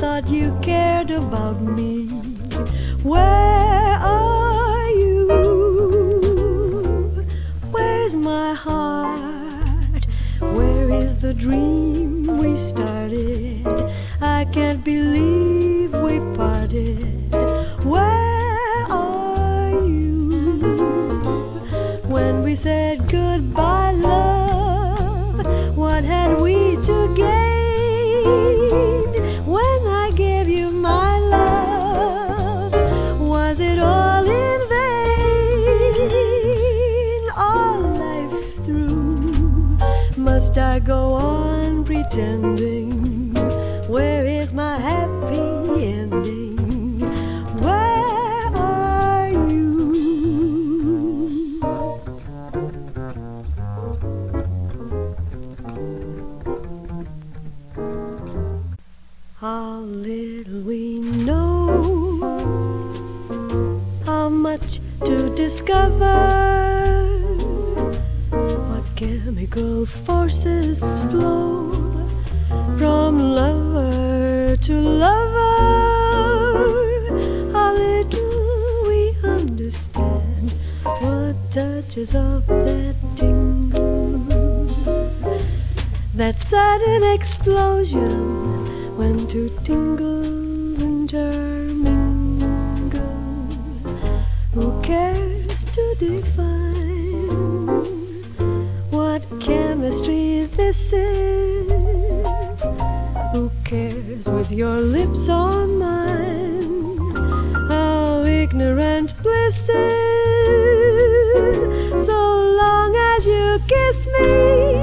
thought you cared about me. Where are you? Where's my heart? Where is the dream we started? I can't believe we parted. Where are you? When we said goodbye, love, what had we to gain? When I gave you my love, was it all in vain? All life through, must I go on pretending? Where is my happy ending? Where are you? How little we know, how much to discover, what chemical forces flow from lover to lover. How little we understand what touches of that tingle, that sudden explosion when two tingles intermingle. Who cares to define what chemistry this is? Who cares with your lips on mine how ignorant bliss is? So long as you kiss me,